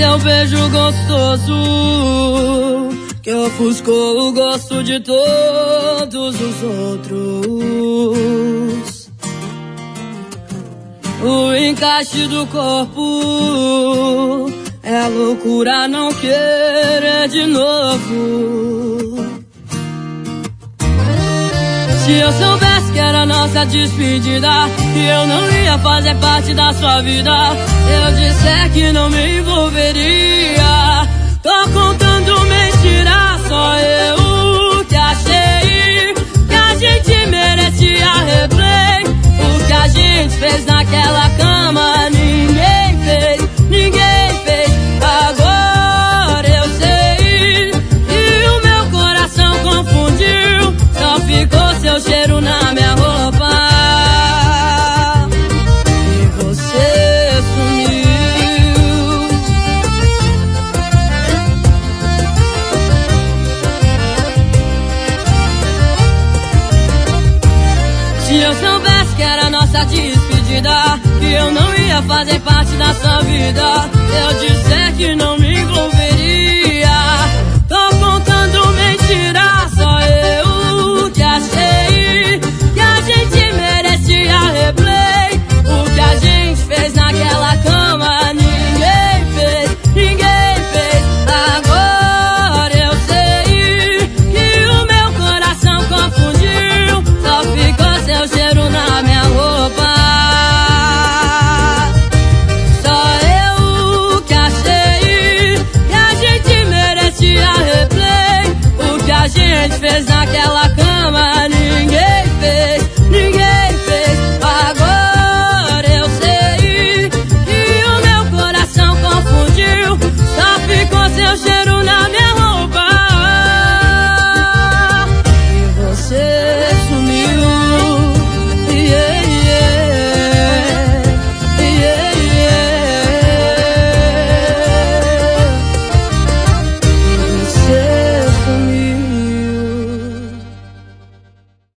seu beijo gostoso que ofuscou o gosto de todos os outros. O encaixe do corpo é loucura não querer de novo. Se eu soubesse que era nossa despedida, que eu não ia fazer parte da sua vida, eu disser que não me envolveria. Tô contando mentira, só eu que achei que a gente merecia replay. O que a gente fez naquela cama ninguém fez, ninguém fez. Agora eu sei, e o meu coração confundiu, só ficou seu cheiro na minha roupa e você sumiu. Se eu soubesse que era nossa despedida, que eu não ia fazer parte da sua vida, eu disser que não me envolvi.